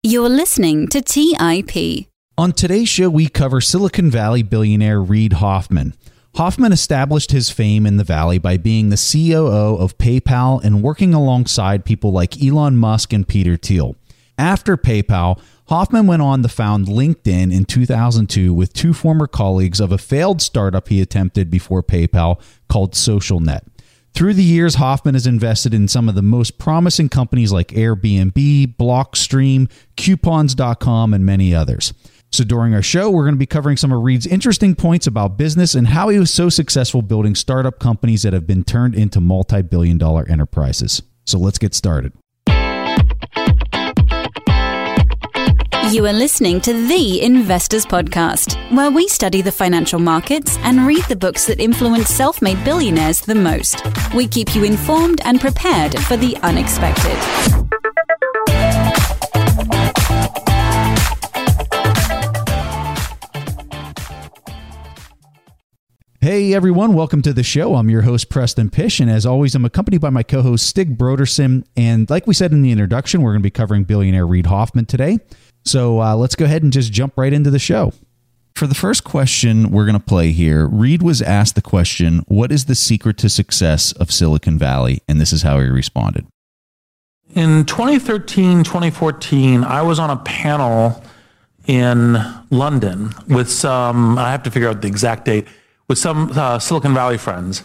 You're listening to TIP. On today's show, we cover Silicon Valley billionaire Reid Hoffman. Hoffman established his fame in the Valley by being the COO of PayPal and working alongside people like Elon Musk and Peter Thiel. After PayPal, Hoffman went on to found LinkedIn in 2002 with two former colleagues of a failed startup he attempted before PayPal called SocialNet. Through the years, Hoffman has invested in some of the most promising companies like Airbnb, Blockstream, Coupons.com, and many others. So during our show, we're going to be covering some of Reid's interesting points about business and how he was so successful building startup companies that have been turned into multi-billion-dollar enterprises. So let's get started. You are listening to The Investors Podcast, where we study the financial markets and read the books that influence self-made billionaires the most. We keep you informed and prepared for the unexpected. Hey everyone, welcome to the show. I'm your host, Preston Pish, and as always, I'm accompanied by my co-host, Stig Brodersen. And like we said in the introduction, we're going to be covering billionaire Reid Hoffman today. So let's go ahead and just jump right into the show. For the first question we're going to play here, Reid was asked the question, what is the secret to success of Silicon Valley? And this is how he responded. In 2013, 2014, I was on a panel in London with some, I have to figure out the exact date, with some Silicon Valley friends.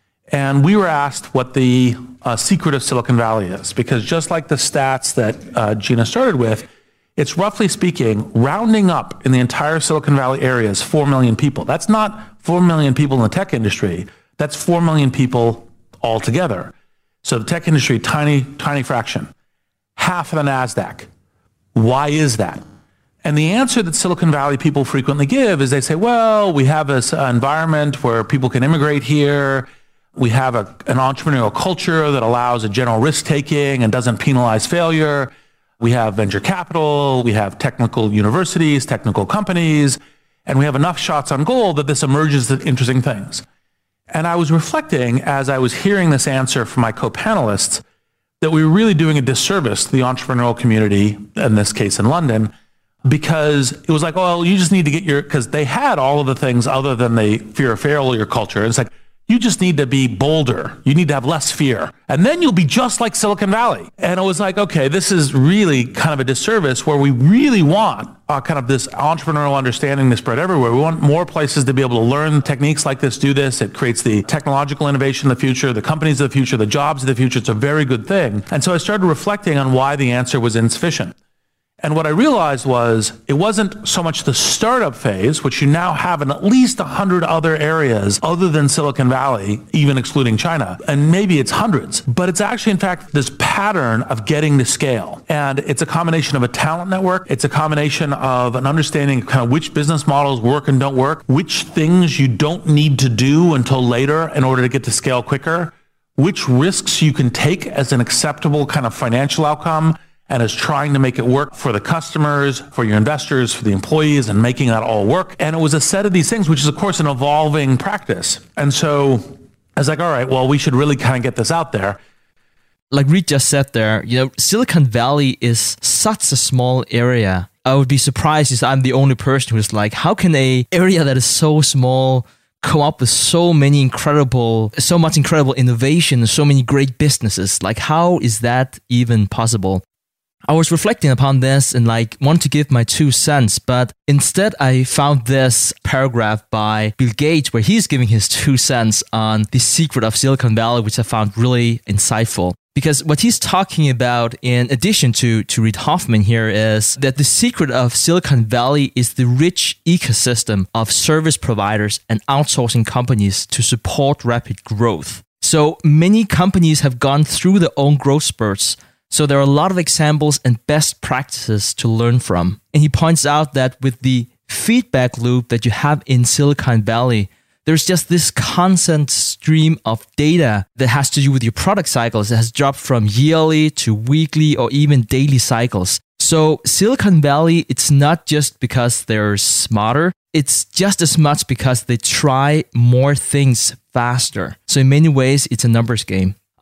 And we were asked what the secret of Silicon Valley is, because just like the stats that Gina started with, it's roughly speaking, rounding up in the entire Silicon Valley area is 4 million people. That's not 4 million people in the tech industry. That's 4 million people altogether. So the tech industry, tiny fraction. Half of the NASDAQ. Why is that? And the answer that Silicon Valley people frequently give is they say, well, we have this environment where people can immigrate here. We have an entrepreneurial culture that allows a general risk-taking and doesn't penalize failure. We have venture capital, we have technical universities, technical companies, and we have enough shots on goal that this emerges as interesting things. And I was reflecting as I was hearing this answer from my co-panelists that we were really doing a disservice to the entrepreneurial community, in this case in London, because it was like, oh, you just need to get because they had all of the things other than the fear of failure culture. And it's like, you just need to be bolder. You need to have less fear. And then you'll be just like Silicon Valley. And it was like, okay, this is really kind of a disservice where we really want kind of this entrepreneurial understanding to spread everywhere. We want more places to be able to learn techniques like this, do this. It creates the technological innovation of the future, the companies of the future, the jobs of the future. It's a very good thing. And so I started reflecting on why the answer was insufficient. And what I realized was it wasn't so much the startup phase, which you now have in at least 100 other areas other than Silicon Valley, even excluding China. And maybe it's hundreds, but it's actually, in fact, this pattern of getting to scale. And it's a combination of a talent network. It's a combination of an understanding of kind of which business models work and don't work, which things you don't need to do until later in order to get to scale quicker, which risks you can take as an acceptable kind of financial outcome, and is trying to make it work for the customers, for your investors, for the employees, and making that all work. And it was a set of these things, which is, of course, an evolving practice. And so I was like, all right, well, we should really kind of get this out there. Like Reid just said there, Silicon Valley is such a small area. I would be surprised if I'm the only person who's like, how can an area that is so small come up with so much incredible innovation, so many great businesses? Like, how is that even possible? I was reflecting upon this and want to give my 2 cents, but instead I found this paragraph by Bill Gates where he's giving his 2 cents on the secret of Silicon Valley, which I found really insightful. Because what he's talking about, in addition to Reid Hoffman here, is that the secret of Silicon Valley is the rich ecosystem of service providers and outsourcing companies to support rapid growth. So many companies have gone through their own growth spurts. So there are a lot of examples and best practices to learn from. And he points out that with the feedback loop that you have in Silicon Valley, there's just this constant stream of data that has to do with your product cycles. It has dropped from yearly to weekly or even daily cycles. So Silicon Valley, it's not just because they're smarter. It's just as much because they try more things faster. So in many ways, it's a numbers game.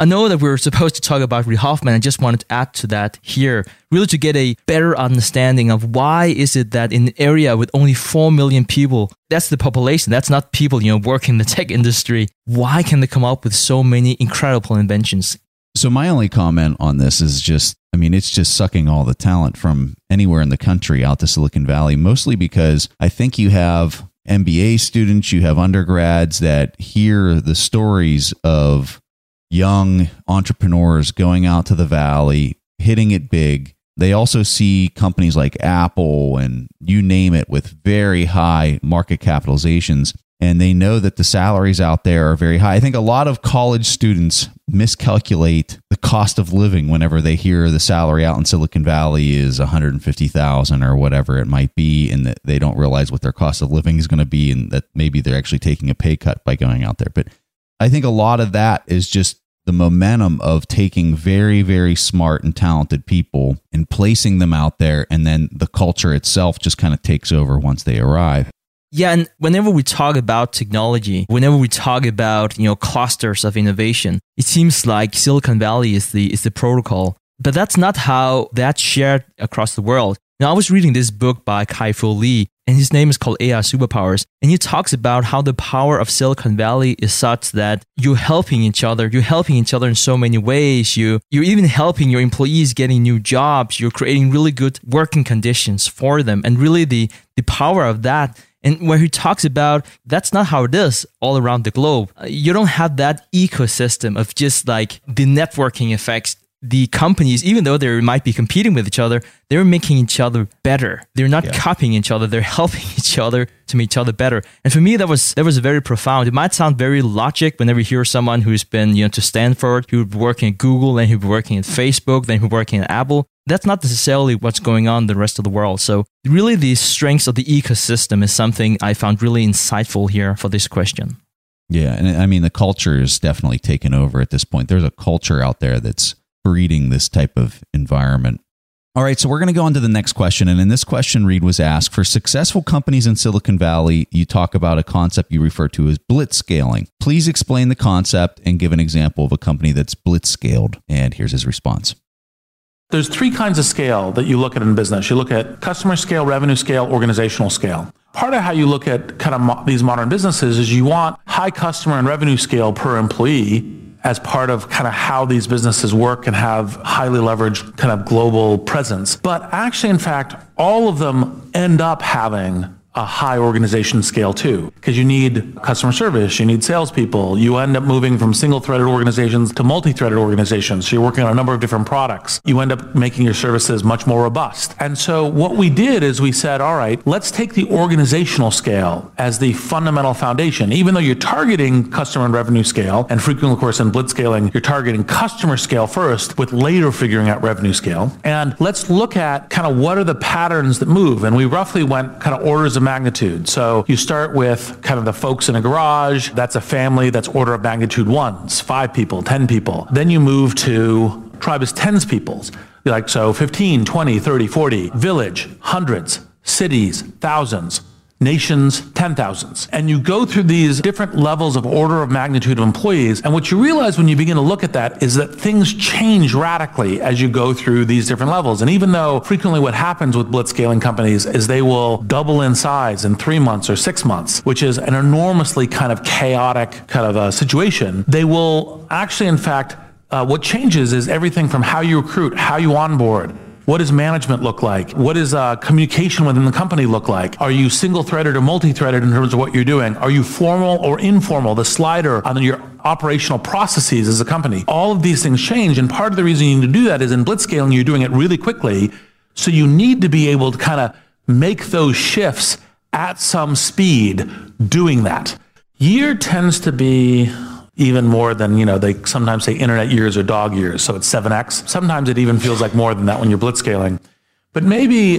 I know that we're supposed to talk about Reid Hoffman. I just wanted to add to that here, really to get a better understanding of why is it that in an area with only 4 million people, that's the population, that's not people, working in the tech industry. Why can they come up with so many incredible inventions? So my only comment on this is it's just sucking all the talent from anywhere in the country out to Silicon Valley, mostly because I think you have MBA students, you have undergrads that hear the stories of young entrepreneurs going out to the Valley, hitting it big. They also see companies like Apple and you name it with very high market capitalizations. And they know that the salaries out there are very high. I think a lot of college students miscalculate the cost of living whenever they hear the salary out in Silicon Valley is $150,000 or whatever it might be, and that they don't realize what their cost of living is going to be, and that maybe they're actually taking a pay cut by going out there. But I think a lot of that is just the momentum of taking very, very smart and talented people and placing them out there, and then the culture itself just kind of takes over once they arrive. Yeah, and whenever we talk about technology, whenever we talk about clusters of innovation, it seems like Silicon Valley is the protocol. But that's not how that's shared across the world. Now, I was reading this book by Kai-Fu Lee, and his name is called AI Superpowers. And he talks about how the power of Silicon Valley is such that you're helping each other. You're helping each other in so many ways. You're even helping your employees getting new jobs. You're creating really good working conditions for them. And really the power of that. And where he talks about that's not how it is all around the globe. You don't have that ecosystem of just like the networking effects. The companies, even though they might be competing with each other, they're making each other better. They're not copying each other. They're helping each other to make each other better. And for me, that was very profound. It might sound very logic whenever you hear someone who's been to Stanford, who's working at Google, then who's working at Facebook, then who's working at Apple. That's not necessarily what's going on in the rest of the world. So really the strengths of the ecosystem is something I found really insightful here for this question. Yeah, and I mean, the culture is definitely taken over at this point. There's a culture out there that's breeding this type of environment. All right, so we're going to go on to the next question. And in this question, Reid was asked, for successful companies in Silicon Valley, you talk about a concept you refer to as blitzscaling. Please explain the concept and give an example of a company that's blitzscaled. And here's his response. There's 3 kinds of scale that you look at in business. You look at customer scale, revenue scale, organizational scale. Part of how you look at kind of these modern businesses is you want high customer and revenue scale per employee as part of kind of how these businesses work and have highly leveraged kind of global presence. But actually, in fact, all of them end up having a high organization scale too, because you need customer service, you need salespeople, you end up moving from single-threaded organizations to multi-threaded organizations. So you're working on a number of different products. You end up making your services much more robust. And so what we did is we said, all right, let's take the organizational scale as the fundamental foundation. Even though you're targeting customer and revenue scale, and frequently, of course, in blitzscaling, you're targeting customer scale first with later figuring out revenue scale. And let's look at kind of what are the patterns that move. And we roughly went kind of orders of magnitude. So you start with kind of the folks in a garage. That's a family. That's order of magnitude 1s, 5 people, 10 people. Then you move to tribe is tens peoples. Like, so 15, 20, 30, 40, village, hundreds, cities, thousands, nations, 10,000s. And you go through these different levels of order of magnitude of employees. And what you realize when you begin to look at that is that things change radically as you go through these different levels. And even though frequently what happens with blitzscaling companies is they will double in size in 3 months or 6 months, which is an enormously kind of chaotic kind of a situation, they will actually, in fact, what changes is everything from how you recruit, how you onboard. What does management look like? What does communication within the company look like? Are you single-threaded or multi-threaded in terms of what you're doing? Are you formal or informal? The slider on your operational processes as a company. All of these things change, and part of the reason you need to do that is in blitzscaling, you're doing it really quickly, so you need to be able to kind of make those shifts at some speed doing that. Year tends to be even more than, they sometimes say internet years or dog years, so it's 7x. Sometimes it even feels like more than that when you're blitzscaling. But maybe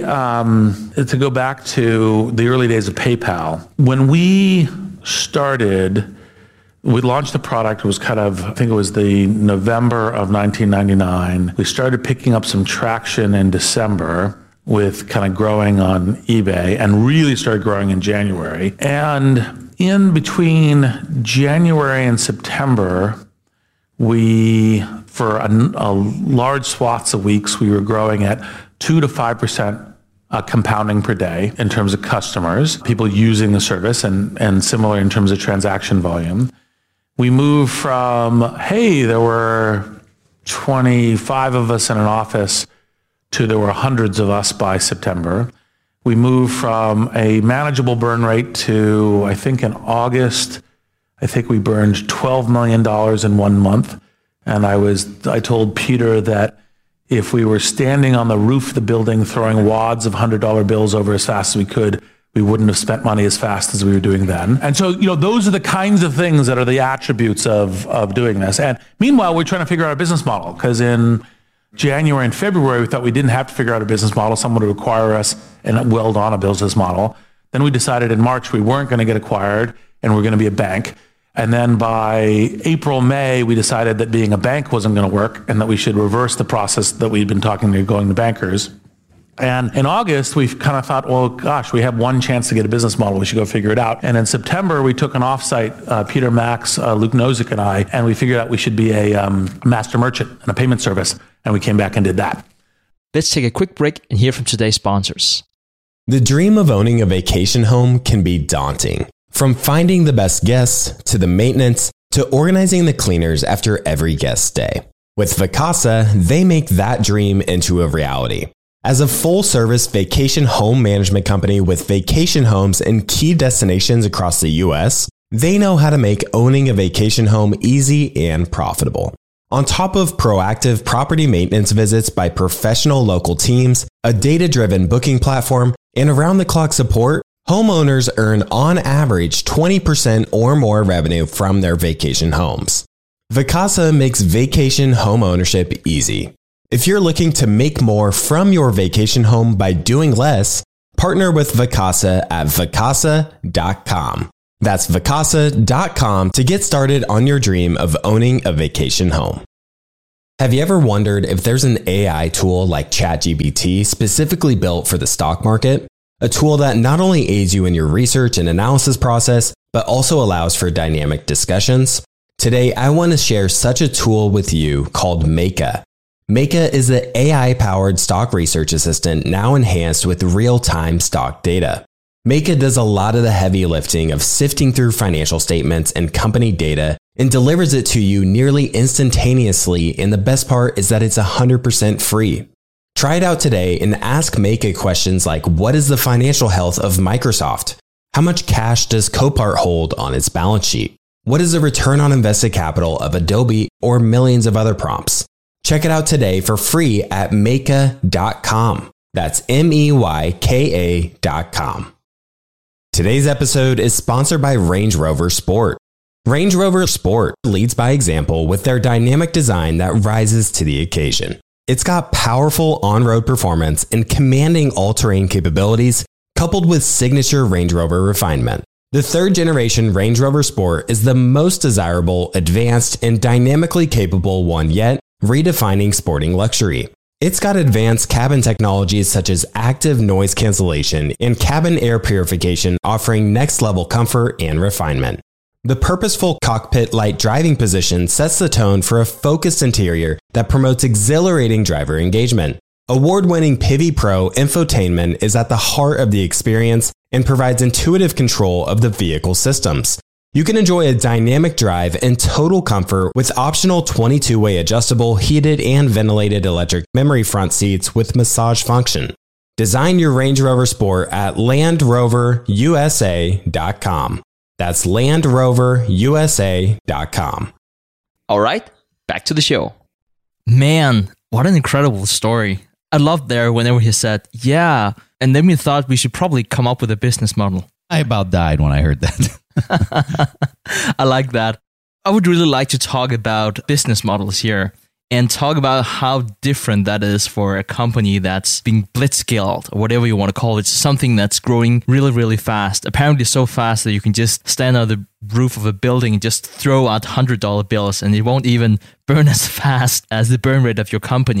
to go back to the early days of PayPal, when we started, we launched the product, it was kind of, I think it was the November of 1999. We started picking up some traction in December with kind of growing on eBay and really started growing in January. And in between January and September, for a large swaths of weeks, we were growing at 2 to 5% compounding per day in terms of customers, people using the service, and similar in terms of transaction volume. We moved from, hey, there were 25 of us in an office to there were hundreds of us by September. We moved from a manageable burn rate to, I think in August, I think we burned $12 million in 1 month. And I told Peter that if we were standing on the roof of the building throwing wads of $100 bills over as fast as we could, we wouldn't have spent money as fast as we were doing then. And so, those are the kinds of things that are the attributes of doing this. And meanwhile, we're trying to figure out a business model, because in January and February, we thought we didn't have to figure out a business model. Someone would acquire us and weld on a business model. Then we decided in March we weren't going to get acquired and we're going to be a bank. And then by April, May, we decided that being a bank wasn't going to work and that we should reverse the process that we'd been going to bankers. And in August, we kind of thought, well, gosh, we have one chance to get a business model. We should go figure it out. And in September, we took an offsite, Peter Max, Luke Nozick, and I, and we figured out we should be a master merchant and a payment service. And we came back and did that. Let's take a quick break and hear from today's sponsors. The dream of owning a vacation home can be daunting. From finding the best guests, to the maintenance, to organizing the cleaners after every guest stay. With Vacasa, they make that dream into a reality. As a full-service vacation home management company with vacation homes in key destinations across the U.S., they know how to make owning a vacation home easy and profitable. On top of proactive property maintenance visits by professional local teams, a data-driven booking platform, and around-the-clock support, homeowners earn on average 20% or more revenue from their vacation homes. Vacasa makes vacation home ownership easy. If you're looking to make more from your vacation home by doing less, partner with Vacasa at vacasa.com. That's vacasa.com to get started on your dream of owning a vacation home. Have you ever wondered if there's an AI tool like ChatGPT specifically built for the stock market? A tool that not only aids you in your research and analysis process, but also allows for dynamic discussions? Today, I want to share such a tool with you called Meka. Meka is the AI-powered stock research assistant now enhanced with real-time stock data. Meka does a lot of the heavy lifting of sifting through financial statements and company data and delivers it to you nearly instantaneously, and the best part is that it's 100% free. Try it out today and ask Meka questions like, what is the financial health of Microsoft? How much cash does Copart hold on its balance sheet? What is the return on invested capital of Adobe, or millions of other prompts? Check it out today for free at Meka.com. That's MEYKA.com. Today's episode is sponsored by Range Rover Sport. Range Rover Sport leads by example with their dynamic design that rises to the occasion. It's got powerful on-road performance and commanding all-terrain capabilities, coupled with signature Range Rover refinement. The third-generation Range Rover Sport is the most desirable, advanced, and dynamically capable one yet, redefining sporting luxury. It's got advanced cabin technologies such as active noise cancellation and cabin air purification, offering next-level comfort and refinement. The purposeful cockpit-like driving position sets the tone for a focused interior that promotes exhilarating driver engagement. Award-winning Pivi Pro infotainment is at the heart of the experience and provides intuitive control of the vehicle systems. You can enjoy a dynamic drive and total comfort with optional 22-way adjustable, heated and ventilated electric memory front seats with massage function. Design your Range Rover Sport at LandRoverUSA.com. That's LandRoverUSA.com. All right, back to the show. Man, what an incredible story. I loved there whenever he said, yeah, and then we thought we should probably come up with a business model. I about died when I heard that. I like that. I would really like to talk about business models here and talk about how different that is for a company that's being blitzscaled, or whatever you want to call it, something that's growing really, really fast. Apparently so fast that you can just stand on the roof of a building and just throw out $100 bills and it won't even burn as fast as the burn rate of your company.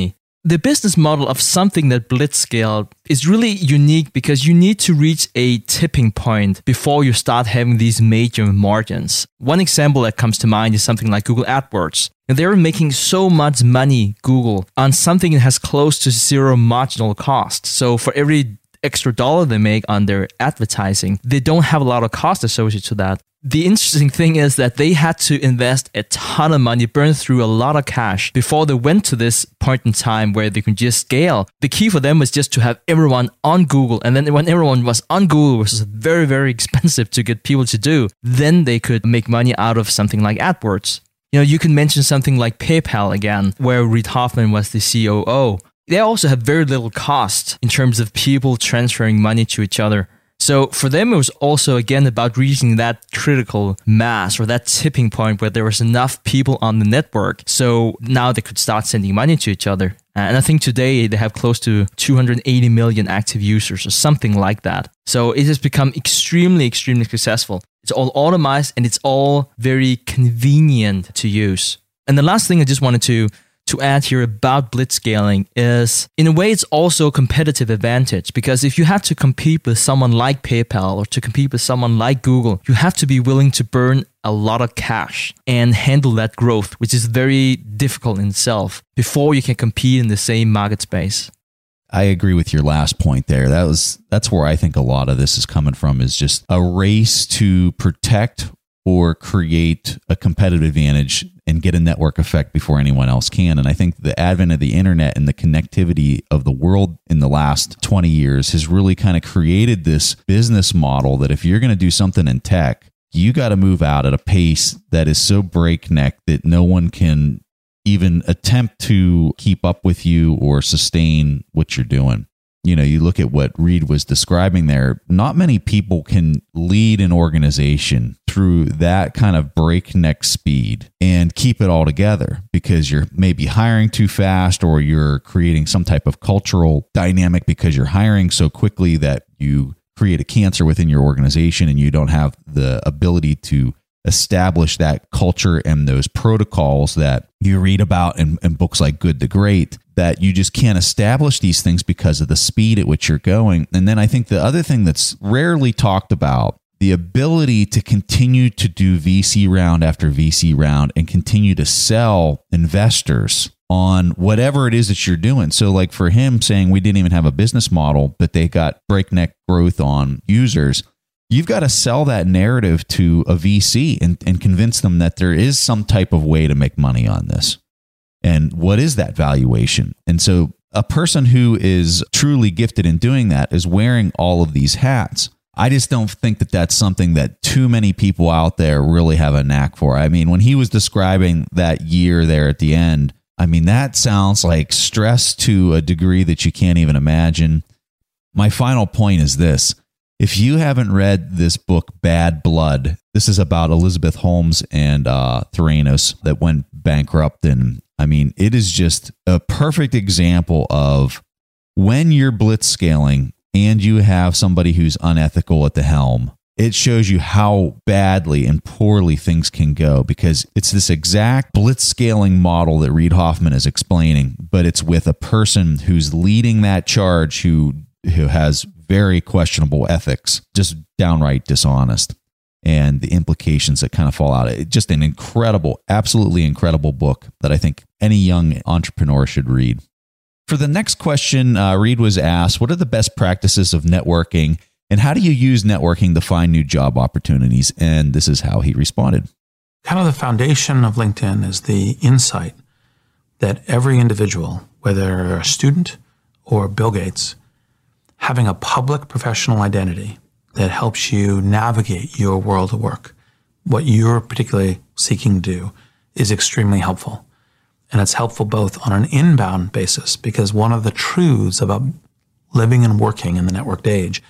The business model of something that blitzscaled is really unique because you need to reach a tipping point before you start having these major margins. One example that comes to mind is something like Google AdWords. And they're making so much money, Google, on something that has close to zero marginal cost. So for every extra dollar they make on their advertising, they don't have a lot of cost associated to that. The interesting thing is that they had to invest a ton of money, burn through a lot of cash before they went to this point in time where they can just scale. The key for them was just to have everyone on Google. And then when everyone was on Google, which was very, very expensive to get people to do, then they could make money out of something like AdWords. You know, you can mention something like PayPal again, where Reid Hoffman was the COO. They also have very little cost in terms of people transferring money to each other. So for them, it was also, again, about reaching that critical mass or that tipping point where there was enough people on the network. So now they could start sending money to each other. And I think today they have close to 280 million active users or something like that. So it has become extremely, extremely successful. It's all automated and it's all very convenient to use. And the last thing I just wanted to add here about blitzscaling is, in a way, it's also a competitive advantage, because if you have to compete with someone like PayPal or to compete with someone like Google, you have to be willing to burn a lot of cash and handle that growth, which is very difficult in itself, before you can compete in the same market space. I agree with your last point there. That's where I think a lot of this is coming from, is just a race to protect or create a competitive advantage and get a network effect before anyone else can. And I think the advent of the internet and the connectivity of the world in the last 20 years has really kind of created this business model that if you're going to do something in tech, you got to move out at a pace that is so breakneck that no one can even attempt to keep up with you or sustain what you're doing. You know, you look at what Reid was describing there, not many people can lead an organization through that kind of breakneck speed and keep it all together, because you're maybe hiring too fast, or you're creating some type of cultural dynamic because you're hiring so quickly that you create a cancer within your organization and you don't have the ability to establish that culture and those protocols that you read about in books like Good to Great, that you just can't establish these things because of the speed at which you're going. And then I think the other thing that's rarely talked about, the ability to continue to do VC round after VC round and continue to sell investors on whatever it is that you're doing. So like for him saying we didn't even have a business model, but they got breakneck growth on users. You've got to sell that narrative to a VC and convince them that there is some type of way to make money on this. And what is that valuation? And so a person who is truly gifted in doing that is wearing all of these hats. I just don't think that that's something that too many people out there really have a knack for. I mean, when he was describing that year there at the end, I mean, that sounds like stress to a degree that you can't even imagine. My final point is this. If you haven't read this book, Bad Blood, this is about Elizabeth Holmes and Theranos that went bankrupt. And I mean, it is just a perfect example of when you're blitzscaling and you have somebody who's unethical at the helm, it shows you how badly and poorly things can go, because it's this exact blitzscaling model that Reid Hoffman is explaining, but it's with a person who's leading that charge who has very questionable ethics, just downright dishonest, and the implications that kind of fall out. It's just an incredible, absolutely incredible book that I think any young entrepreneur should read. For the next question, Reid was asked, what are the best practices of networking, and how do you use networking to find new job opportunities? And this is how he responded. Kind of the foundation of LinkedIn is the insight that every individual, whether a student or Bill Gates, having a public professional identity that helps you navigate your world of work, what you're particularly seeking to do, is extremely helpful. And it's helpful both on an inbound basis, because one of the truths about living and working in the networked age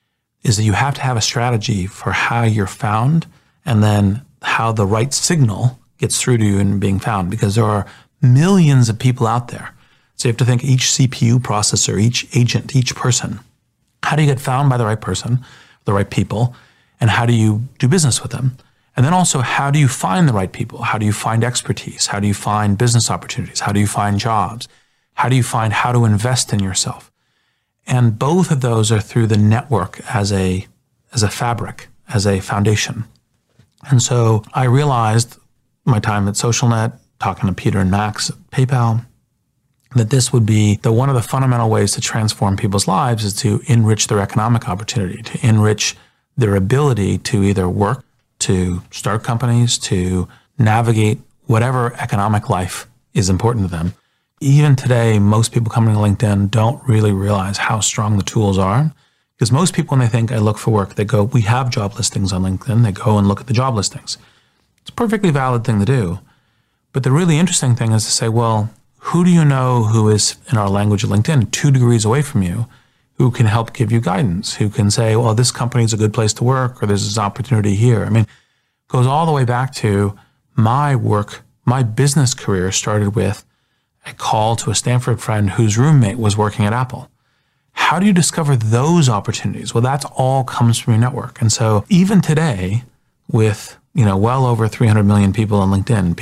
is that you have to have a strategy for how you're found, and then how the right signal gets through to you in being found, because there are millions of people out there. So you have to think each CPU processor, each agent, each person. How do you get found by the right person, the right people, and how do you do business with them? And then also, how do you find the right people? How do you find expertise? How do you find business opportunities? How do you find jobs? How do you find how to invest in yourself? And both of those are through the network as a fabric, as a foundation. And so I realized my time at SocialNet, talking to Peter and Max at PayPal, that this would be one of the fundamental ways to transform people's lives is to enrich their economic opportunity, to enrich their ability to either work, to start companies, to navigate whatever economic life is important to them. Even today, most people coming to LinkedIn don't really realize how strong the tools are. Because most people, when they think I look for work, they go, we have job listings on LinkedIn. They go and look at the job listings. It's a perfectly valid thing to do. But the really interesting thing is to say, well, who do you know who is, in our language at LinkedIn, 2 degrees away from you, who can help give you guidance, who can say, well, this company is a good place to work, or there's this opportunity here. I mean, it goes all the way back to my work. My business career started with a call to a Stanford friend whose roommate was working at Apple. How do you discover those opportunities? Well, that's all comes from your network. And so even today, with well over 300 million people on LinkedIn,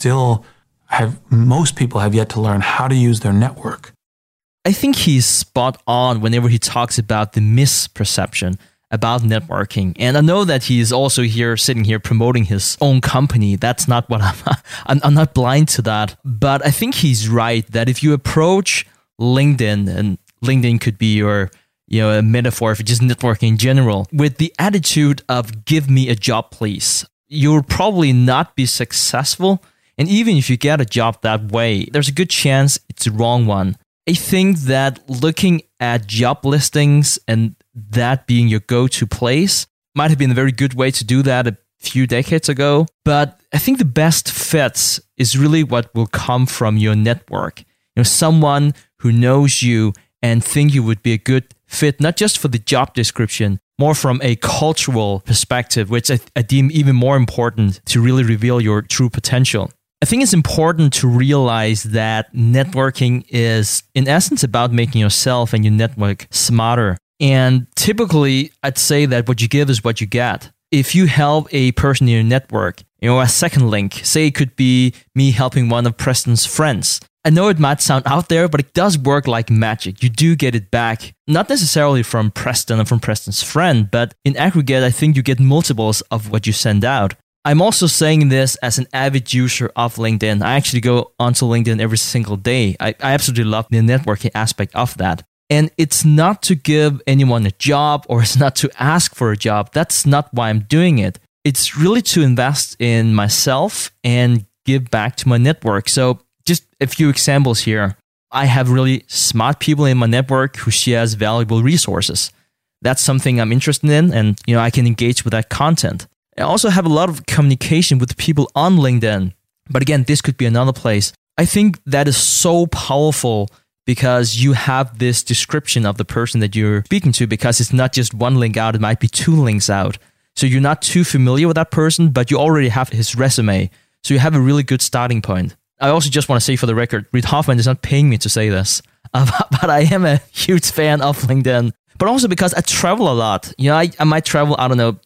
most people have yet to learn how to use their network. I think he's spot on whenever he talks about the misperception about networking. And I know that he is also sitting here promoting his own company. That's not what I'm not blind to that. But I think he's right that if you approach LinkedIn, and LinkedIn could be your a metaphor for just networking in general, with the attitude of give me a job, please, you'll probably not be successful. And even if you get a job that way, there's a good chance it's the wrong one. I think that looking at job listings and that being your go-to place might have been a very good way to do that a few decades ago. But I think the best fits is really what will come from your network. Someone who knows you and think you would be a good fit, not just for the job description, more from a cultural perspective, which I deem even more important to really reveal your true potential. I think it's important to realize that networking is, in essence, about making yourself and your network smarter. And typically, I'd say that what you give is what you get. If you help a person in your network, a second link, say it could be me helping one of Preston's friends. I know it might sound out there, but it does work like magic. You do get it back, not necessarily from Preston or from Preston's friend, but in aggregate, I think you get multiples of what you send out. I'm also saying this as an avid user of LinkedIn. I actually go onto LinkedIn every single day. I absolutely love the networking aspect of that. And it's not to give anyone a job or it's not to ask for a job. That's not why I'm doing it. It's really to invest in myself and give back to my network. So just a few examples here. I have really smart people in my network who shares valuable resources. That's something I'm interested in, and I can engage with that content. I also have a lot of communication with people on LinkedIn. But again, this could be another place. I think that is so powerful because you have this description of the person that you're speaking to, because it's not just one link out, it might be 2 links out. So you're not too familiar with that person, but you already have his resume. So you have a really good starting point. I also just want to say for the record, Reid Hoffman is not paying me to say this, but I am a huge fan of LinkedIn. But also because I travel a lot. I might travel,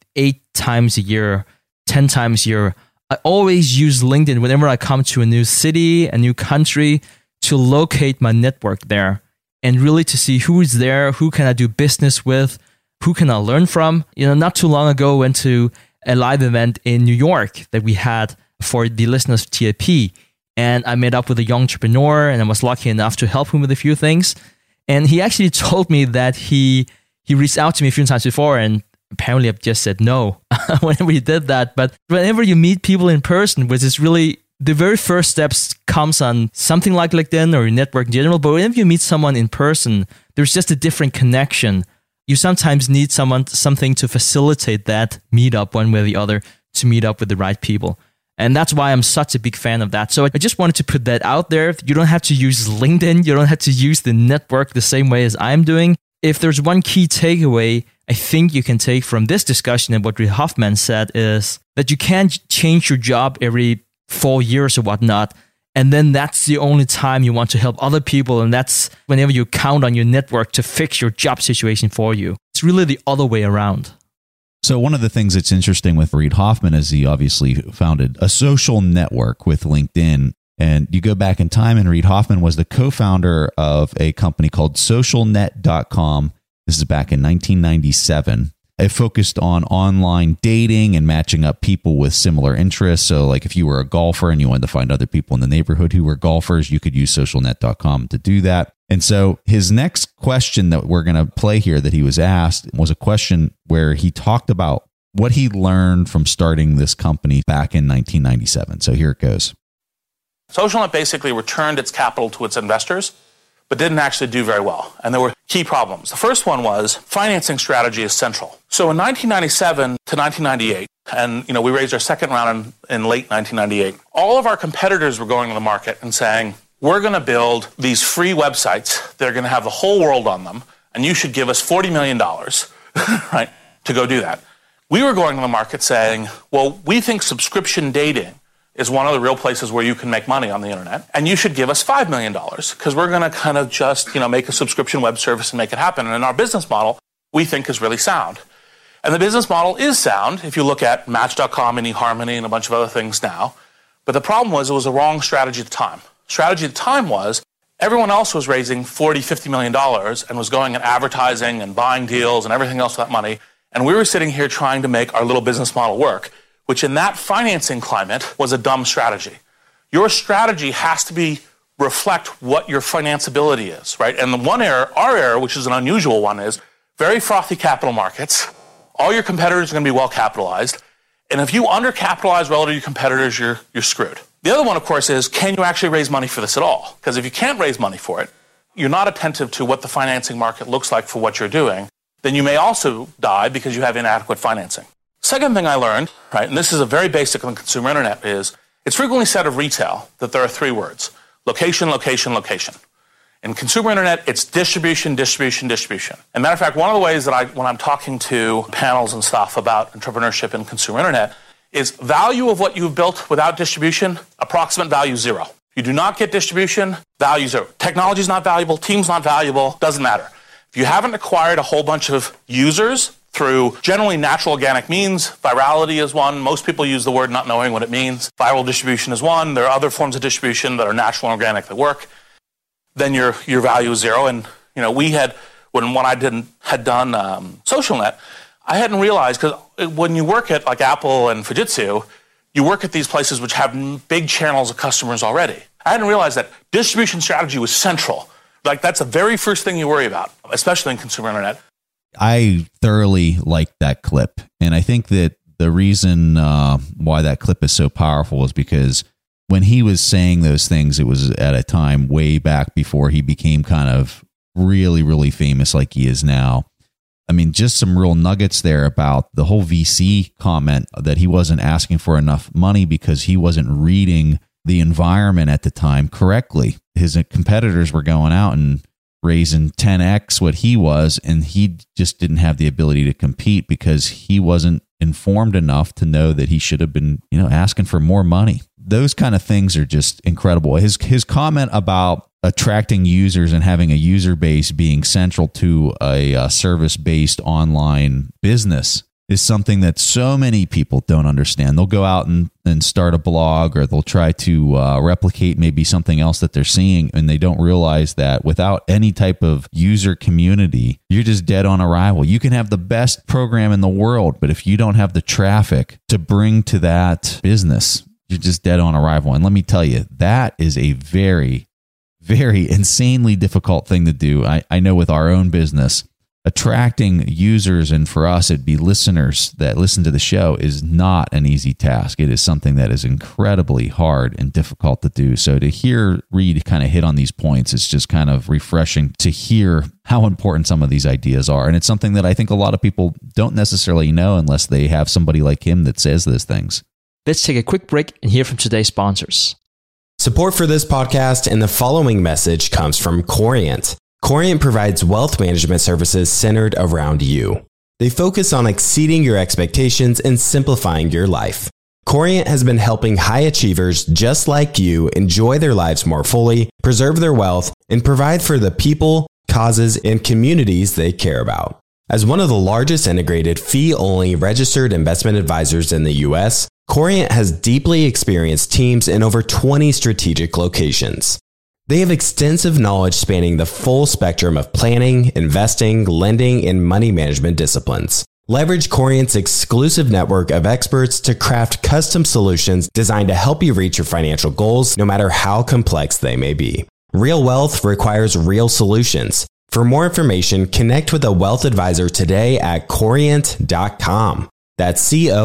8 times a year, 10 times a year. I always use LinkedIn whenever I come to a new city, a new country, to locate my network there and really to see who is there, who can I do business with, who can I learn from. Not too long ago, I went to a live event in New York that we had for the listeners of TIP. And I met up with a young entrepreneur, and I was lucky enough to help him with a few things. And he actually told me that he reached out to me a few times before, and apparently I've just said no whenever he did that. But whenever you meet people in person, which is really the very first steps comes on something like LinkedIn or your network in general. But whenever you meet someone in person, there's just a different connection. You sometimes need something to facilitate that meetup one way or the other, to meet up with the right people. And that's why I'm such a big fan of that. So I just wanted to put that out there. You don't have to use LinkedIn. You don't have to use the network the same way as I'm doing. If there's one key takeaway I think you can take from this discussion and what Reid Hoffman said is that you can't change your job every 4 years or whatnot. And then that's the only time you want to help other people. And that's whenever you count on your network to fix your job situation for you. It's really the other way around. So one of the things that's interesting with Reid Hoffman is he obviously founded a social network with LinkedIn. And you go back in time and Reid Hoffman was the co-founder of a company called socialnet.com. This is back in 1997. It focused on online dating and matching up people with similar interests. So like if you were a golfer and you wanted to find other people in the neighborhood who were golfers, you could use socialnet.com to do that. And so his next question that we're going to play here that he was asked was a question where he talked about what he learned from starting this company back in 1997. So here it goes. SocialNet basically returned its capital to its investors, but didn't actually do very well. And there were key problems. The first one was financing strategy is central. So in 1997 to 1998, and we raised our second round in late 1998, all of our competitors were going to the market and saying, we're going to build these free websites that are going to have the whole world on them, and you should give us $40 million right, to go do that. We were going to the market saying, well, we think subscription dating is one of the real places where you can make money on the internet, and you should give us $5 million because we're going to kind of just make a subscription web service and make it happen. And our business model, we think, is really sound. And the business model is sound if you look at Match.com and eHarmony and a bunch of other things now. But the problem was it was the wrong strategy at the time. Strategy at the time was everyone else was raising $40, $50 million and was going and advertising and buying deals and everything else with that money. And we were sitting here trying to make our little business model work, which in that financing climate was a dumb strategy. Your strategy has to reflect what your financeability is, right? And the one error, our error, which is an unusual one, is very frothy capital markets. All your competitors are going to be well capitalized. And if you undercapitalize relative to your competitors, you're screwed. The other one, of course, is can you actually raise money for this at all? Because if you can't raise money for it, you're not attentive to what the financing market looks like for what you're doing, then you may also die because you have inadequate financing. Second thing I learned, right, and this is a very basic on the consumer internet, is it's frequently said of retail that there are three words: location, location, location. In consumer internet, it's distribution, distribution, distribution. And matter of fact, one of the ways that when I'm talking to panels and stuff about entrepreneurship in consumer internet is value of what you've built without distribution, approximate value 0. You do not get distribution, value 0. Technology is not valuable, team's not valuable, doesn't matter. If you haven't acquired a whole bunch of users through generally natural organic means, virality is one. Most people use the word not knowing what it means. Viral distribution is one. There are other forms of distribution that are natural and organic that work. Then your value is 0. And we had when I had done SocialNet, I hadn't realized, because when you work at like Apple and Fujitsu, you work at these places which have big channels of customers already. I hadn't realized that distribution strategy was central. Like that's the very first thing you worry about, especially in consumer internet. I thoroughly liked that clip. And I think that the reason why that clip is so powerful is because when he was saying those things, it was at a time way back before he became kind of really, really famous like he is now. I mean, just some real nuggets there about the whole VC comment that he wasn't asking for enough money because he wasn't reading the environment at the time correctly. His competitors were going out and raising 10x what he was, and he just didn't have the ability to compete because he wasn't informed enough to know that he should have been, asking for more money. Those kind of things are just incredible. His comment about attracting users and having a user base being central to a service-based online business is something that so many people don't understand. They'll go out and start a blog, or they'll try to replicate maybe something else that they're seeing, and they don't realize that without any type of user community, you're just dead on arrival. You can have the best program in the world, but if you don't have the traffic to bring to that business, you're just dead on arrival. And let me tell you, that is a very, very insanely difficult thing to do. I know with our own business, attracting users, and for us, it'd be listeners that listen to the show, is not an easy task. It is something that is incredibly hard and difficult to do. So to hear Reid kind of hit on these points, it's just kind of refreshing to hear how important some of these ideas are. And it's something that I think a lot of people don't necessarily know unless they have somebody like him that says those things. Let's take a quick break and hear from today's sponsors. Support for this podcast and the following message comes from Corient. Corient provides wealth management services centered around you. They focus on exceeding your expectations and simplifying your life. Corient has been helping high achievers just like you enjoy their lives more fully, preserve their wealth, and provide for the people, causes, and communities they care about. As one of the largest integrated fee-only registered investment advisors in the U.S., Corient has deeply experienced teams in over 20 strategic locations. They have extensive knowledge spanning the full spectrum of planning, investing, lending, and money management disciplines. Leverage Corient's exclusive network of experts to craft custom solutions designed to help you reach your financial goals, no matter how complex they may be. Real wealth requires real solutions. For more information, connect with a wealth advisor today at Corient.com. That's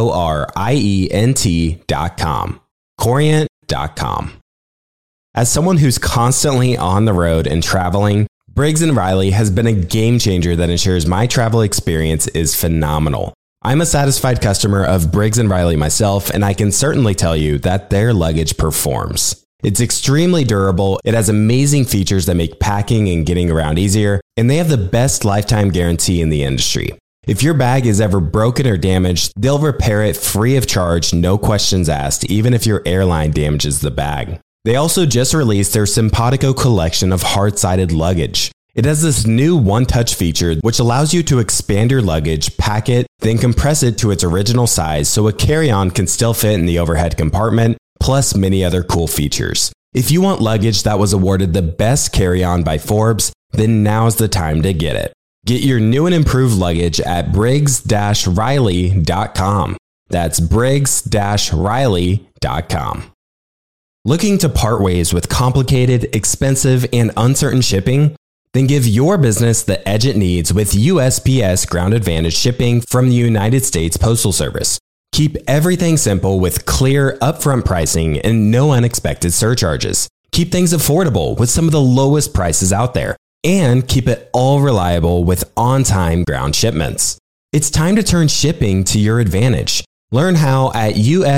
Corient.com. Corient.com. As someone who's constantly on the road and traveling, Briggs & Riley has been a game changer that ensures my travel experience is phenomenal. I'm a satisfied customer of Briggs & Riley myself, and I can certainly tell you that their luggage performs. It's extremely durable, it has amazing features that make packing and getting around easier, and they have the best lifetime guarantee in the industry. If your bag is ever broken or damaged, they'll repair it free of charge, no questions asked, even if your airline damages the bag. They also just released their Simpatico collection of hard-sided luggage. It has this new one-touch feature which allows you to expand your luggage, pack it, then compress it to its original size so a carry-on can still fit in the overhead compartment, plus many other cool features. If you want luggage that was awarded the best carry-on by Forbes, then now's the time to get it. Get your new and improved luggage at Briggs-Riley.com. That's Briggs-Riley.com. Looking to part ways with complicated, expensive, and uncertain shipping? Then give your business the edge it needs with USPS Ground Advantage shipping from the United States Postal Service. Keep everything simple with clear, upfront pricing and no unexpected surcharges. Keep things affordable with some of the lowest prices out there. And keep it all reliable with on-time ground shipments. It's time to turn shipping to your advantage. Learn how at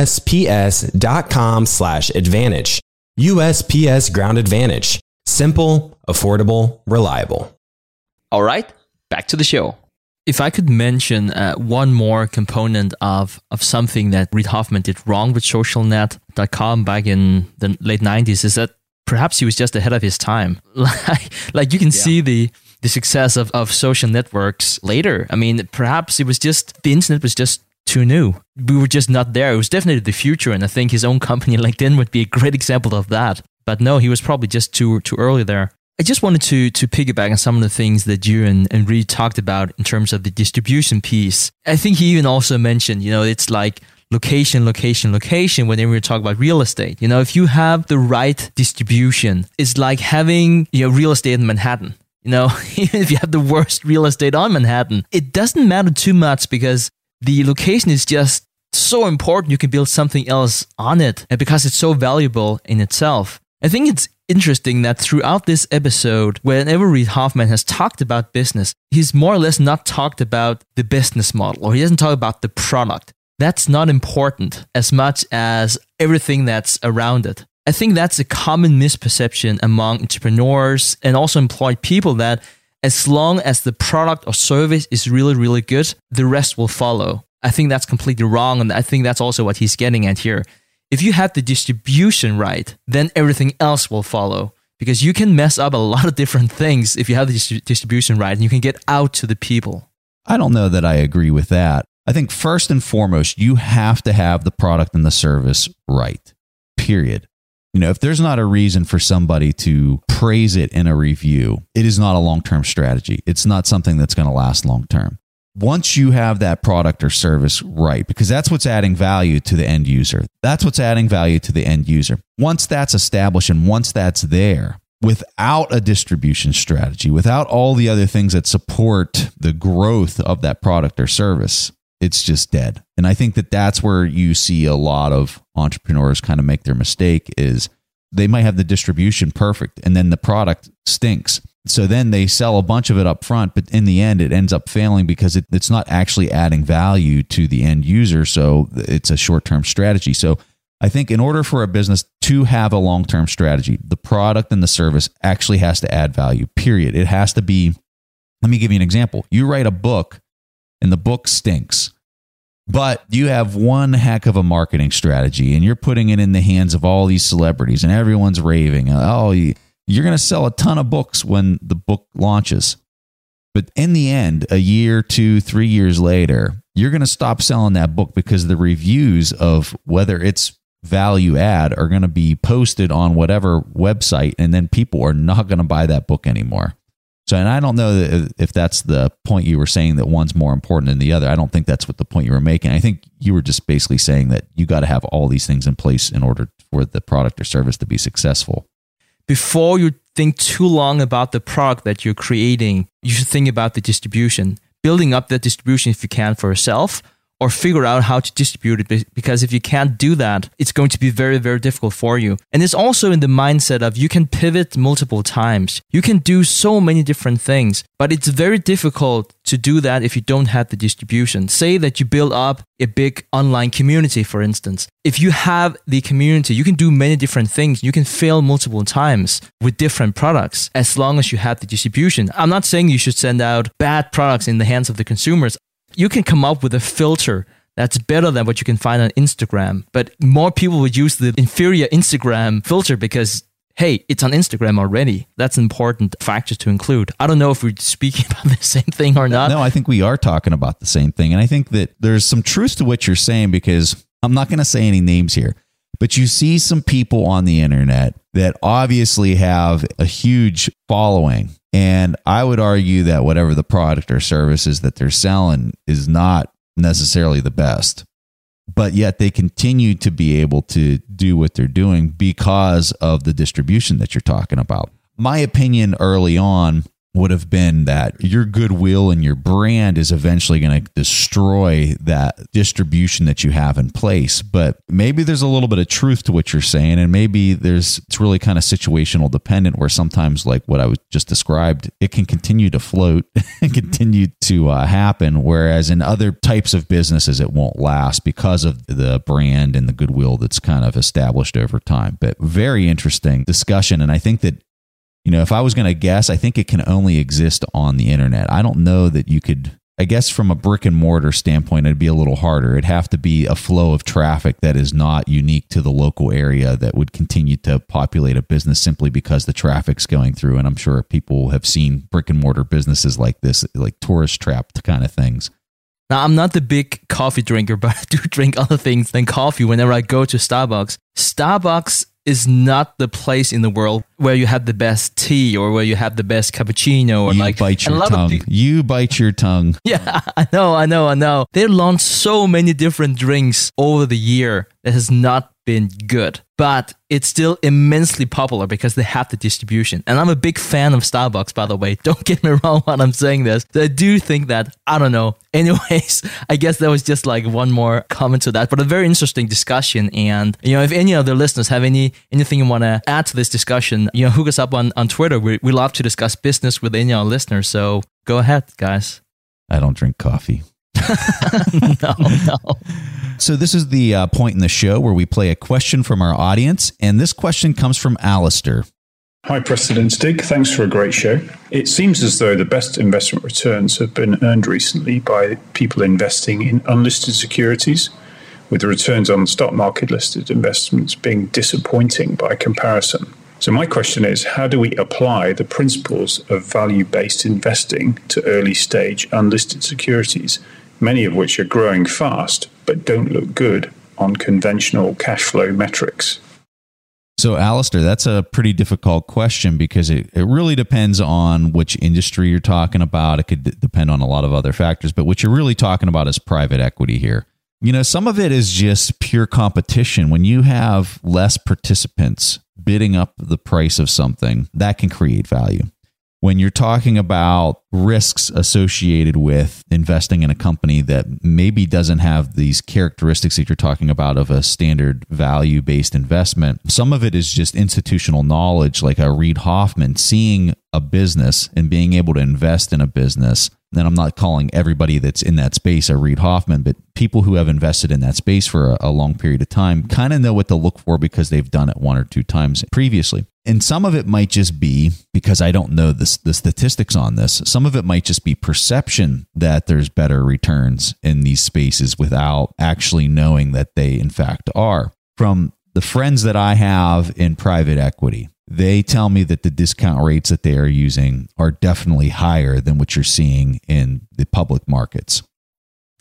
USPS.com/advantage. USPS Ground Advantage. Simple, affordable, reliable. All right, back to the show. If I could mention one more component of something that Reid Hoffman did wrong with socialnet.com back in the late 90s is that perhaps he was just ahead of his time. Like you can see the success of social networks later. I mean, perhaps it was just, the internet was just too new. We were just not there. It was definitely the future, and I think his own company, LinkedIn, would be a great example of that. But no, he was probably just too early there. I just wanted to piggyback on some of the things that you and Reid talked about in terms of the distribution piece. I think he even also mentioned, it's like location whenever we talk about real estate. If you have the right distribution, it's like having real estate in Manhattan. Even if you have the worst real estate on Manhattan, it doesn't matter too much because the location is just so important. You can build something else on it, and because it's so valuable in itself. I think it's interesting that throughout this episode, whenever Reid Hoffman has talked about business, he's more or less not talked about the business model, or he doesn't talk about the product. That's not important as much as everything that's around it. I think that's a common misperception among entrepreneurs and also employed people, that as long as the product or service is really, really good, the rest will follow. I think that's completely wrong, and I think that's also what he's getting at here. If you have the distribution right, then everything else will follow, because you can mess up a lot of different things if you have the distribution right and you can get out to the people. I don't know that I agree with that. I think first and foremost, you have to have the product and the service right, period. If there's not a reason for somebody to praise it in a review, it is not a long-term strategy. It's not something that's going to last long-term. Once you have that product or service right, because that's what's adding value to the end user. That's what's adding value to the end user. Once that's established and once that's there, without a distribution strategy, without all the other things that support the growth of that product or service, it's just dead. And I think that that's where you see a lot of entrepreneurs kind of make their mistake, is they might have the distribution perfect and then the product stinks. So then they sell a bunch of it up front, but in the end, it ends up failing because it's not actually adding value to the end user. So it's a short-term strategy. So I think in order for a business to have a long-term strategy, the product and the service actually has to add value, period. It has to be, let me give you an example. You write a book and the book stinks, but you have one heck of a marketing strategy and you're putting it in the hands of all these celebrities and everyone's raving. Oh, you're going to sell a ton of books when the book launches. But in the end, a year, 2, 3 years later, you're going to stop selling that book because the reviews of whether it's value add are going to be posted on whatever website, and then people are not going to buy that book anymore. So, and I don't know if that's the point you were saying, that one's more important than the other. I don't think that's what the point you were making. I think you were just basically saying that you got to have all these things in place in order for the product or service to be successful. Before you think too long about the product that you're creating, you should think about the distribution, building up that distribution if you can for yourself, or figure out how to distribute it, because if you can't do that, it's going to be very, very difficult for you. And it's also in the mindset of you can pivot multiple times. You can do so many different things, but it's very difficult to do that if you don't have the distribution. Say that you build up a big online community, for instance. If you have the community, you can do many different things. You can fail multiple times with different products as long as you have the distribution. I'm not saying you should send out bad products in the hands of the consumers. You can come up with a filter that's better than what you can find on Instagram. But more people would use the inferior Instagram filter because, hey, it's on Instagram already. That's an important factor to include. I don't know if we're speaking about the same thing or not. No, I think we are talking about the same thing. And I think that there's some truth to what you're saying, because I'm not going to say any names here, but you see some people on the internet that obviously have a huge following. And I would argue that whatever the product or services that they're selling is not necessarily the best, but yet they continue to be able to do what they're doing because of the distribution that you're talking about. My opinion early on would have been that your goodwill and your brand is eventually going to destroy that distribution that you have in place. But maybe there's a little bit of truth to what you're saying, and maybe it's really kind of situational dependent, where sometimes, like what I was just described, it can continue to float and continue to happen, whereas in other types of businesses it won't last because of the brand and the goodwill that's kind of established over time. But very interesting discussion, and I think that, you know, if I was going to guess, I think it can only exist on the internet. I don't know that you could, I guess from a brick and mortar standpoint, it'd be a little harder. It'd have to be a flow of traffic that is not unique to the local area that would continue to populate a business simply because the traffic's going through. And I'm sure people have seen brick and mortar businesses like this, like tourist trap kind of things. Now, I'm not the big coffee drinker, but I do drink other things than coffee whenever I go to Starbucks. Starbucks is not the place in the world where you have the best tea or where you have the best cappuccino, or you bite your tongue. You bite your tongue. Yeah, I know. They launched so many different drinks over the year that has not been good, but it's still immensely popular because they have the distribution. And I'm a big fan of Starbucks, by the way. Don't get me wrong when I'm saying this. I do think that, I don't know. Anyways, I guess that was just like one more comment to that, but a very interesting discussion. And, you know, if any other listeners have anything you want to add to this discussion, you know, hook us up on Twitter. We love to discuss business with any of our listeners. So go ahead, guys. I don't drink coffee. No. So this is the point in the show where we play a question from our audience, and this question comes from Alistair. Hi, Preston and Stig. Thanks for a great show. It seems as though the best investment returns have been earned recently by people investing in unlisted securities, with the returns on stock market listed investments being disappointing by comparison. So my question is, how do we apply the principles of value-based investing to early-stage unlisted securities, many of which are growing fast but don't look good on conventional cash flow metrics? So, Alistair, that's a pretty difficult question because it really depends on which industry you're talking about. It could depend on a lot of other factors, but what you're really talking about is private equity here. You know, some of it is just pure competition. When you have less participants bidding up the price of something, that can create value. When you're talking about risks associated with investing in a company that maybe doesn't have these characteristics that you're talking about of a standard value-based investment, some of it is just institutional knowledge, like a Reid Hoffman seeing a business and being able to invest in a business. And I'm not calling everybody that's in that space a Reid Hoffman, but people who have invested in that space for a long period of time kind of know what to look for because they've done it one or two times previously. And some of it might just be, because I don't know the statistics on this, some of it might just be perception that there's better returns in these spaces without actually knowing that they in fact are. From the friends that I have in private equity, they tell me that the discount rates that they are using are definitely higher than what you're seeing in the public markets.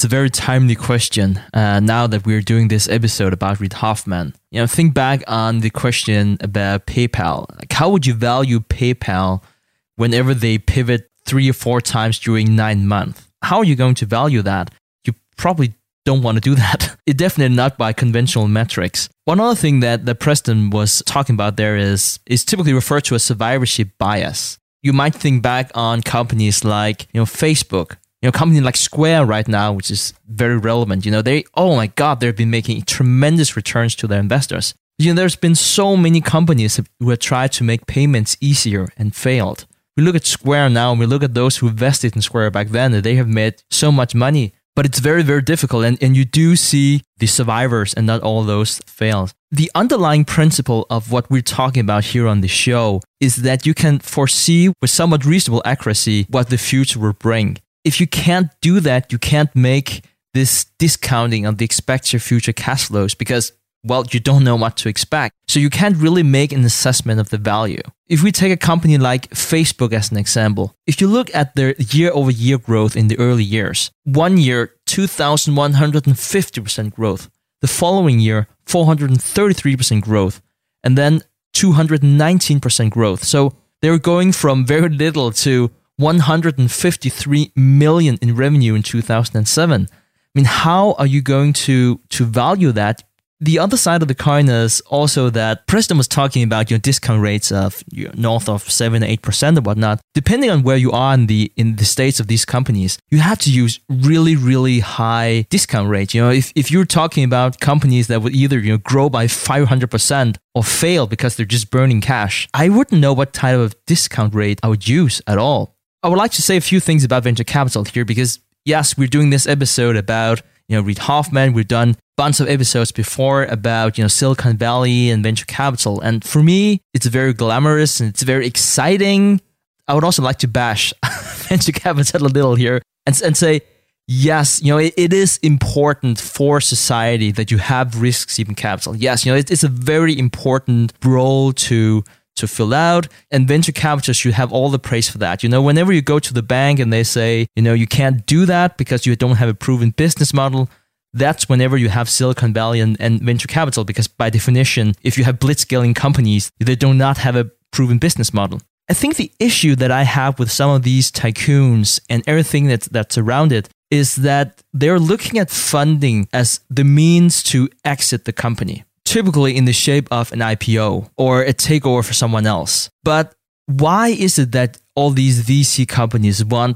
It's a very timely question now that we're doing this episode about Reid Hoffman. Think back on the question about PayPal. Like, how would you value PayPal whenever they pivot 3 or 4 times during 9 months? How are you going to value that? You probably don't want to do that. It's definitely not by conventional metrics. One other thing that Preston was talking about there is typically referred to as survivorship bias. You might think back on companies like Facebook. Company like Square right now, which is very relevant. They've been making tremendous returns to their investors. There's been so many companies who have tried to make payments easier and failed. We look at Square now, and we look at those who invested in Square back then, and they have made so much money. But it's very, very difficult, and you do see the survivors, and not all those failed. The underlying principle of what we're talking about here on the show is that you can foresee with somewhat reasonable accuracy what the future will bring. If you can't do that, you can't make this discounting of the expected future cash flows because, you don't know what to expect. So you can't really make an assessment of the value. If we take a company like Facebook as an example, if you look at their year-over-year growth in the early years, 1 year, 2,150% growth. The following year, 433% growth. And then 219% growth. So they're going from very little to 153 million in revenue in 2007. How are you going to value that? The other side of the coin is also that Preston was talking about discount rates of north of 7 or 8% or whatnot. Depending on where you are in the states of these companies, you have to use really, really high discount rates. If you're talking about companies that would either grow by 500% or fail because they're just burning cash, I wouldn't know what type of discount rate I would use at all. I would like to say a few things about venture capital here because, yes, we're doing this episode about Reid Hoffman. We've done a bunch of episodes before about Silicon Valley and venture capital. And for me, it's very glamorous and it's very exciting. I would also like to bash venture capital a little here and say, yes, it is important for society that you have risk-seeking capital. Yes, it's a very important role to fill out, and venture capitalists should have all the praise for that. Whenever you go to the bank and they say, you can't do that because you don't have a proven business model, that's whenever you have Silicon Valley and venture capital, because by definition, if you have blitzscaling companies, they do not have a proven business model. I think the issue that I have with some of these tycoons and everything that's around it is that they're looking at funding as the means to exit the company, typically in the shape of an IPO or a takeover for someone else. But why is it that all these VC companies want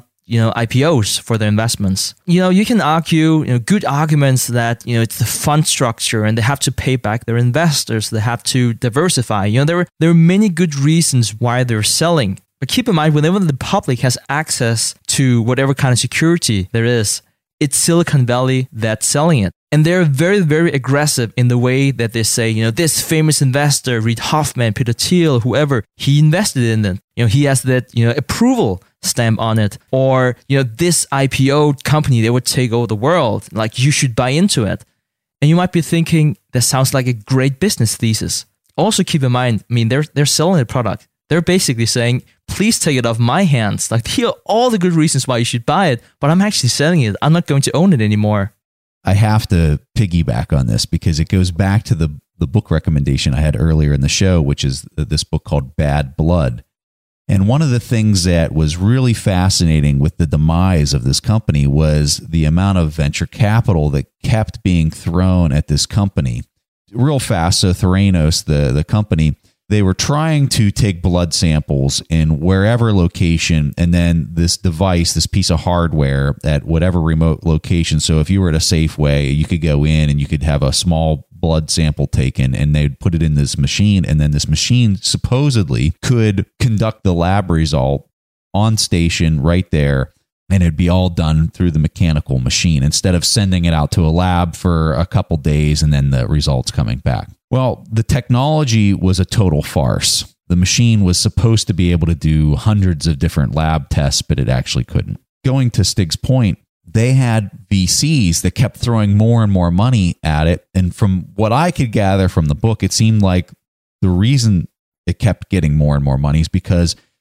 IPOs for their investments? You can argue good arguments that it's the fund structure and they have to pay back their investors, they have to diversify. There are many good reasons why they're selling. But keep in mind, whenever the public has access to whatever kind of security there is, it's Silicon Valley that's selling it. And they're very, very aggressive in the way that they say, this famous investor, Reid Hoffman, Peter Thiel, whoever, he invested in it. He has that, approval stamp on it. Or, this IPO company, they would take over the world. Like, you should buy into it. And you might be thinking, that sounds like a great business thesis. Also keep in mind, they're selling a product. They're basically saying, please take it off my hands. Like, here are all the good reasons why you should buy it, but I'm actually selling it. I'm not going to own it anymore. I have to piggyback on this because it goes back to the book recommendation I had earlier in the show, which is this book called Bad Blood. And one of the things that was really fascinating with the demise of this company was the amount of venture capital that kept being thrown at this company. Real fast, so Theranos, the company, they were trying to take blood samples in wherever location, and then this device, this piece of hardware at whatever remote location. So if you were at a Safeway, you could go in and you could have a small blood sample taken, and they'd put it in this machine, and then this machine supposedly could conduct the lab result on station right there, and it'd be all done through the mechanical machine instead of sending it out to a lab for a couple days and then the results coming back. Well, the technology was a total farce. The machine was supposed to be able to do hundreds of different lab tests, but it actually couldn't. Going to Stig's point, they had VCs that kept throwing more and more money at it. And from what I could gather from the book, it seemed like the reason it kept getting more and more money is because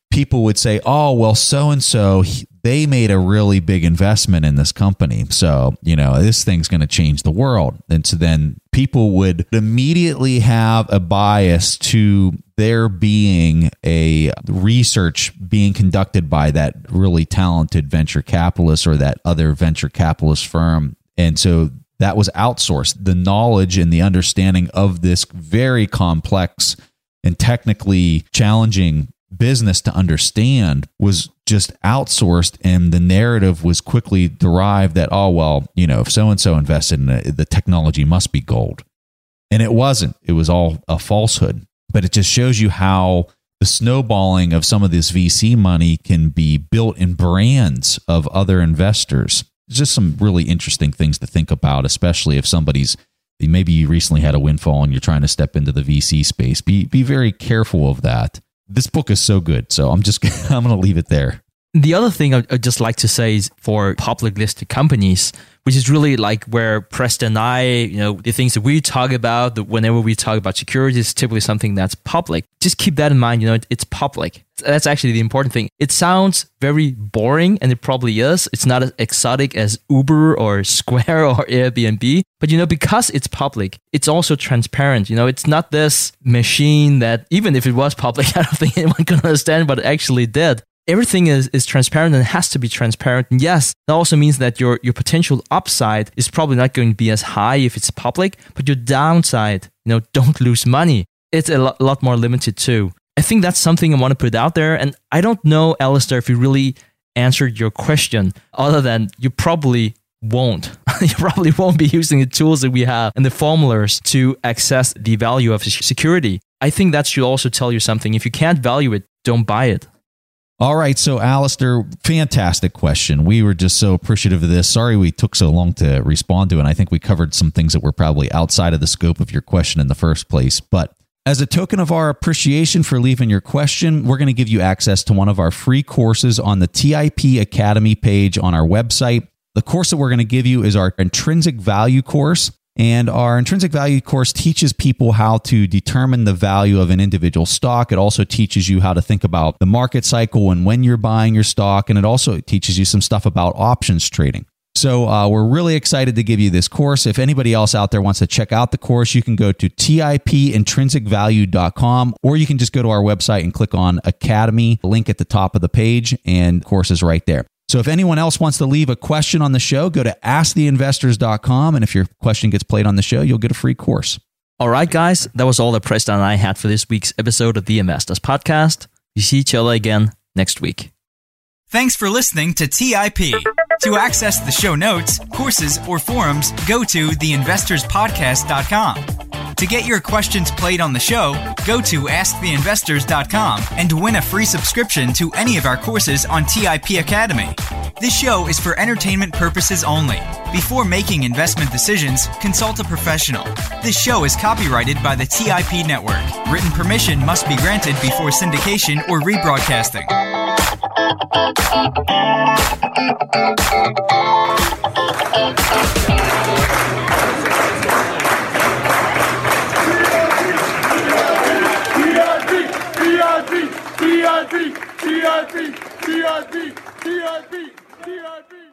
people would say, oh, well, so-and-so, they made a really big investment in this company. So, this thing's going to change the world. And so then people would immediately have a bias to there being a research being conducted by that really talented venture capitalist or that other venture capitalist firm. And so that was outsourced. The knowledge and the understanding of this very complex and technically challenging business to understand was just outsourced, and the narrative was quickly derived that, oh, well, if so-and-so invested in it, the technology must be gold. And it wasn't. It was all a falsehood. But it just shows you how the snowballing of some of this VC money can be built in brands of other investors. Just some really interesting things to think about, especially if maybe you recently had a windfall and you're trying to step into the VC space. Be very careful of that. This book is so good, so I'm going to leave it there. The other thing I'd just like to say is for public listed companies, which is really like where Preston and I, the things that we talk about, whenever we talk about security, is typically something that's public. Just keep that in mind, it's public. That's actually the important thing. It sounds very boring, and it probably is. It's not as exotic as Uber or Square or Airbnb. But, because it's public, it's also transparent. It's not this machine that, even if it was public, I don't think anyone can understand what it actually did. Everything is transparent and has to be transparent. And yes, that also means that your potential upside is probably not going to be as high if it's public, but your downside, don't lose money. It's a lot more limited too. I think that's something I want to put out there. And I don't know, Alistair, if you really answered your question, other than you probably won't. You probably won't be using the tools that we have and the formulas to access the value of security. I think that should also tell you something. If you can't value it, don't buy it. All right. So, Alistair, fantastic question. We were just so appreciative of this. Sorry we took so long to respond to it. And I think we covered some things that were probably outside of the scope of your question in the first place. But as a token of our appreciation for leaving your question, we're going to give you access to one of our free courses on the TIP Academy page on our website. The course that we're going to give you is our Intrinsic Value course. And our Intrinsic Value course teaches people how to determine the value of an individual stock. It also teaches you how to think about the market cycle and when you're buying your stock. And it also teaches you some stuff about options trading. So we're really excited to give you this course. If anybody else out there wants to check out the course, you can go to tipintrinsicvalue.com, or you can just go to our website and click on Academy, link at the top of the page, and the course is right there. So if anyone else wants to leave a question on the show, go to asktheinvestors.com. And if your question gets played on the show, you'll get a free course. All right, guys, that was all that Preston and I had for this week's episode of the Investors Podcast. We see each other again next week. Thanks for listening to TIP. To access the show notes, courses, or forums, go to theinvestorspodcast.com. To get your questions played on the show, go to asktheinvestors.com and win a free subscription to any of our courses on TIP Academy. This show is for entertainment purposes only. Before making investment decisions, consult a professional. This show is copyrighted by the TIP Network. Written permission must be granted before syndication or rebroadcasting. TIP.